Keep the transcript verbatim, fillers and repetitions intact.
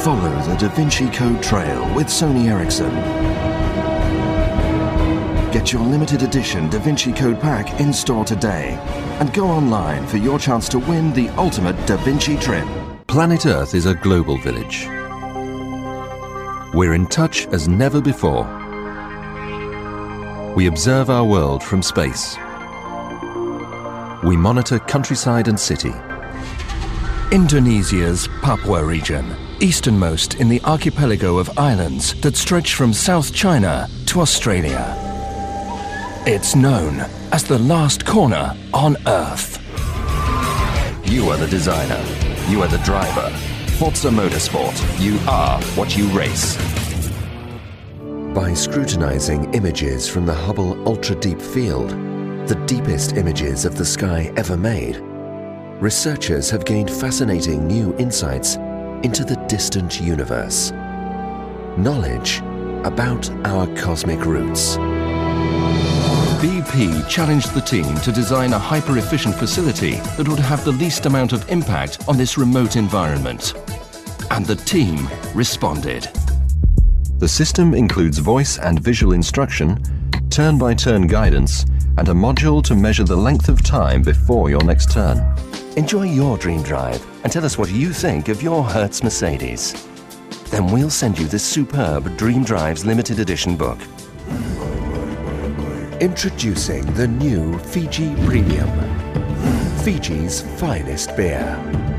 Follow the Da Vinci Code trail with Sony Ericsson. Get your limited edition Da Vinci Code pack in store today and go online for your chance to win the ultimate Da Vinci trip. Planet Earth is a global village. We're in touch as never before. We observe our world from space. We monitor countryside and city. Indonesia's Papua region, easternmost in the archipelago of islands that stretch from South China to Australia. It's known as the last corner on Earth. You are the designer. You are the driver. Forza Motorsport. You are what you race. By scrutinizing images from the Hubble Ultra Deep Field, the deepest images of the sky ever made, researchers have gained fascinating new insights into the distant universe. Knowledge about our cosmic roots. B P challenged the team to design a hyper-efficient facility that would have the least amount of impact on this remote environment. And the team responded. The system includes voice and visual instruction, turn-by-turn guidance, and a module to measure the length of time before your next turn. Enjoy your dream drive and tell us what you think of your Hertz Mercedes. Then we'll send you this superb Dream Drives limited edition book. Introducing the new Fiji Premium, Fiji's finest beer.